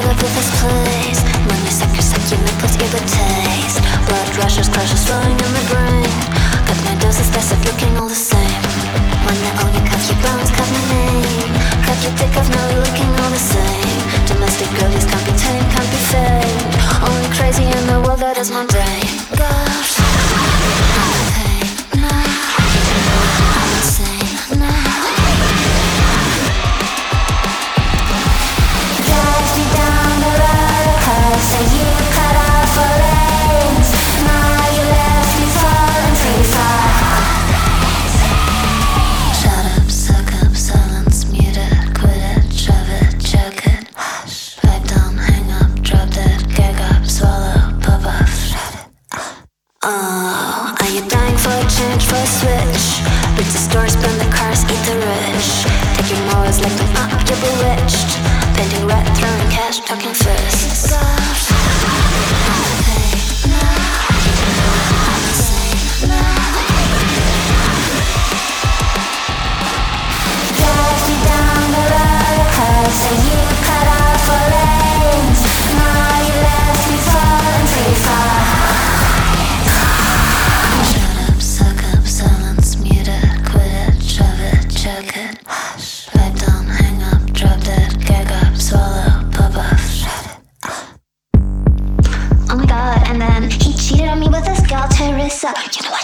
love with this place. Money suckers suck your nipples, give a taste. Blood rushes, crushes flowing in the brain. Cut my doses, best of looking all the same. When they own you, cut your bones, cut my name. Cut your dick off, now you're looking all the same. Domestic girlies can't be tamed, can't be fake. Only crazy in the world, that is my brain. Gosh, I'm in pain now. I'm insane now. Drives me down the roller coaster, you cut off all lanes. Now you left me falling free fall. Shut up, suck up, silence, mute it, quit it, shove it, choke it, hush. Pipe down, hang up, drop dead, gag up, swallow, pop off, shut it. Oh, are you dying for a change, for a switch? Reach the store, spend the cars, eat the rich. Take your morals, lick them up, you're bewitched. Painting red, throwing cash, talking fists. Gosh, I'm in pain now. I'm insane now. Drives me down the roller coaster, you cut off all lanes. Now you left me falling free fall. Shut up, suck up, silence, mute it, quit it, shove it, choke it, hush. Pipe down, hang up, drop dead, gag up, swallow, pop off, shut it. Oh my god, and then he cheated on me with this girl, Teresa. You know